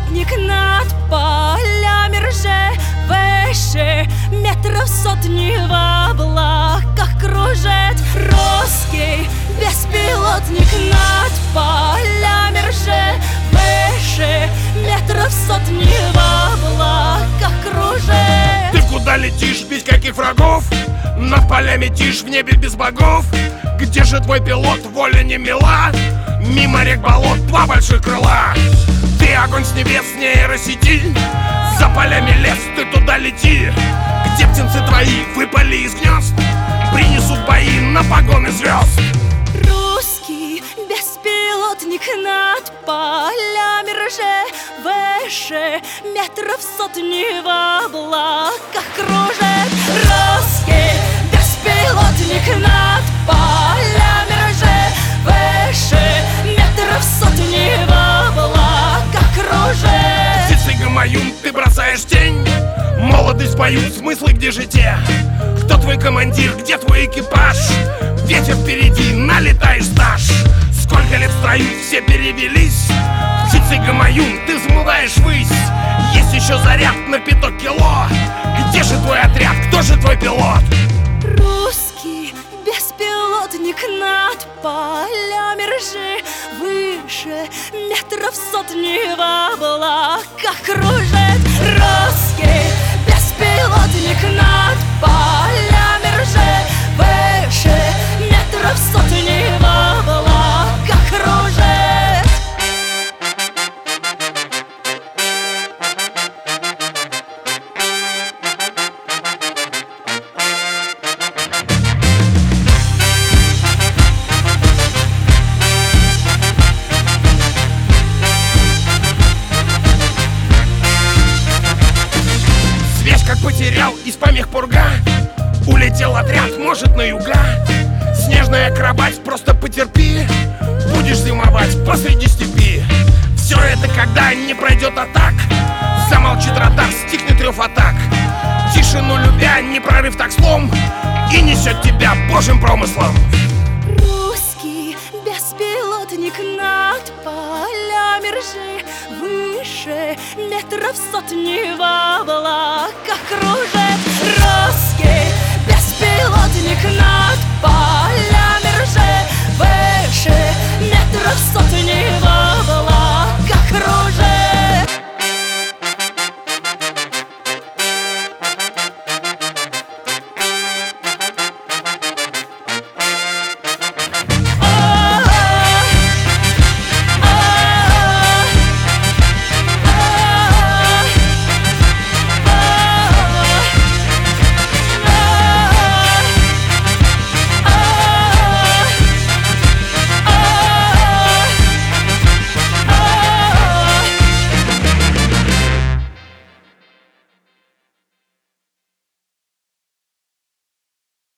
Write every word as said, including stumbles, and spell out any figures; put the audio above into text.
беспилотник над полями рже, выше метров сотни в облаках кружит. Русский беспилотник над полями рже, выше метров сотни в облаках кружит. Ты куда летишь, бить каких врагов? Над полями тишь, в небе без богов. Где же твой пилот, воля не мила? Мимо рек болот, два больших крыла. Ты огонь с небес, нейросети. За полями лес, ты туда лети. Где птенцы твои, выпали из гнезд, принесут бои на погоны звезд. Русский беспилотник над полями рже, выше метров сотни в облаках кружит. Русский беспилотник над полями рже, выше метров сотни в облаках кружит. Птицей гамаюн ты бросаешь тень, молодость поют, смыслы где же те? Кто твой командир, где твой экипаж? Ветер впереди, налетаешь стаж. Сколько лет в строю, все перевелись. Птицей гамаюн ты взмываешь ввысь. Есть еще заряд на пяток кило. Где же твой отряд, кто же твой пилот? Русский беспилотник над полями ржи, выше метров сотни в облаках кружит. Русский беспилотник над полями ржи, выше метров сотни в облаках кружит. Как потерял из помех пурга, улетел отряд, может, на юга. Снежная акробать, просто потерпи. Будешь зимовать посреди степи. Все это когда не пройдет атак. Замолчит радар, стихнет рев атак. Тишину любя, не прорыв так слом, и несет тебя божьим промыслом. Русский беспилотник над полями ржи, выше метров сотни в